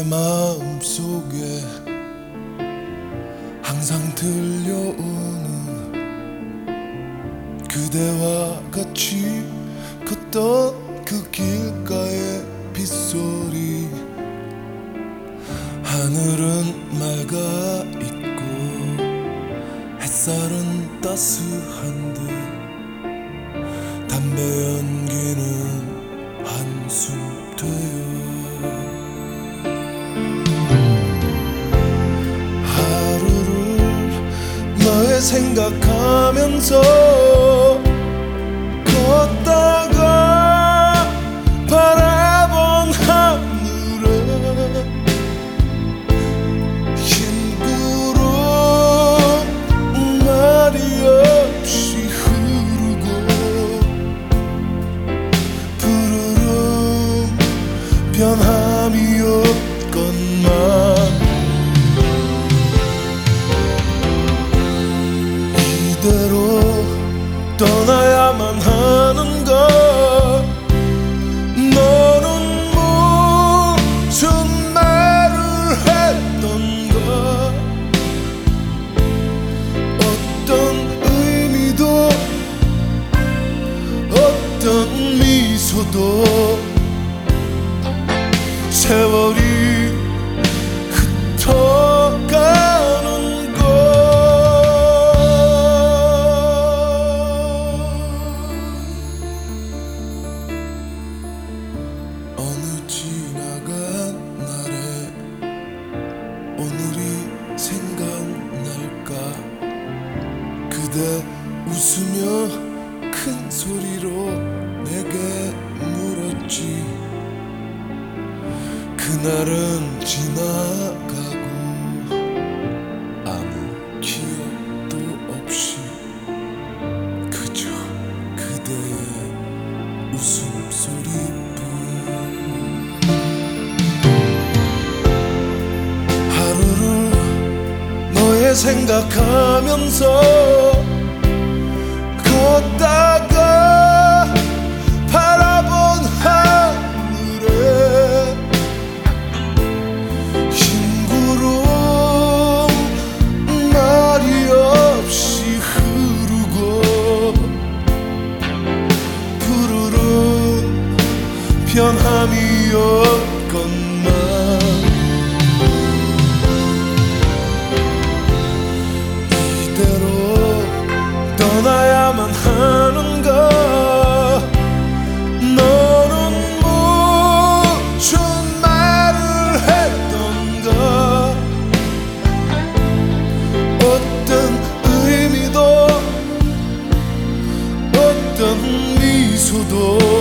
내 마음속에 항상 들려오는 그대와 같이 걷던 그 길가의 빗소리. 하늘은 맑아 있고 햇살은 따스한 듯 담배 연기는 한숨 되어 하루를 너의 생각하면서 걷다가 바라본 하늘에 흰 구름 말이 없이 흐르고 푸르름 변함이 없건만 이대로 떠나야만 하는가. 너는 무슨 말을 했던가. 어떤 의미도 어떤 미소도 세월이 흩어가는 것. 어느 지나간 날에 오늘이 생각날까. 그대 웃으며 큰 소리로 내게 물었지. 그날은 지나가고 아무 기억도 없이 그저 그대의 웃음소리뿐. 하루를 너의 생각하면서 걷다가 바라본 하늘에 흰 구름 말이 없이 흐르고 푸르른 변함이 없건만 이대로 떠나야만 하는가. 너는 무슨 말을 했던가. 어떤 의미도 어떤 미소도